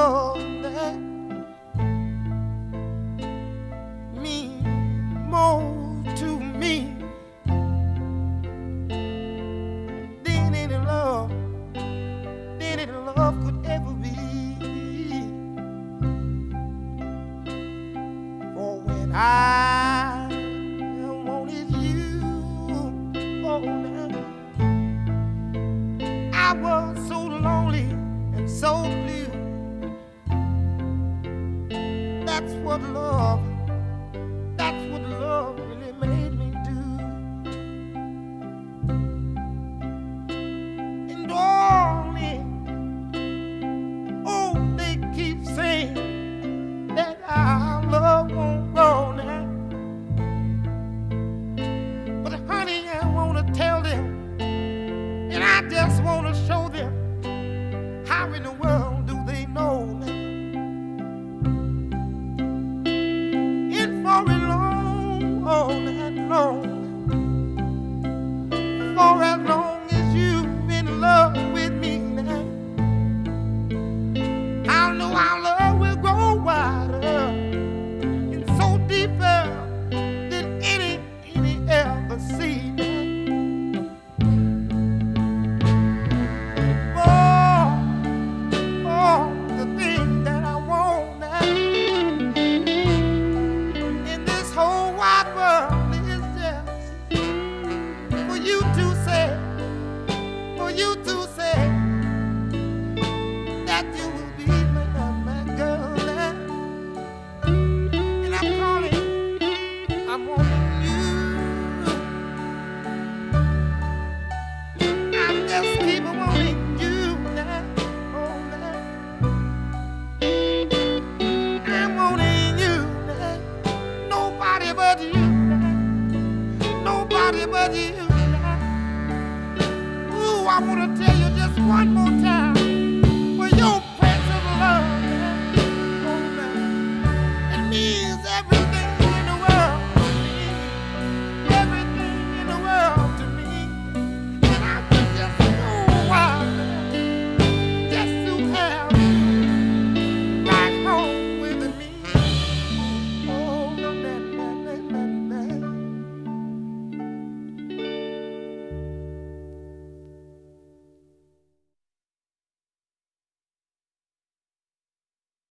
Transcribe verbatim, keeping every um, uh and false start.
love that mean more to me than any love, than any love could ever be. For when I wanted you, oh now, I was so lonely and so blue. That's what love, that's what love really made me do. And darling, oh, they keep saying that our love won't grow now. But honey, I wanna tell them, and I just wanna show them, how in the world do they know now? For as long, oh, that long, for as long as you've been in love with me now, I know our love will grow wider and so deeper than any, any ever seen. Oh, oh, the thing that I want now, whole wide world is just for you to say, for you to say that you will be my, my girl now. And I'm calling, I'm wanting you. I'm just keep wanting you now, oh now. I'm wanting you now. Nobody but you, nobody but you. Ooh, I want to tell you just one more time.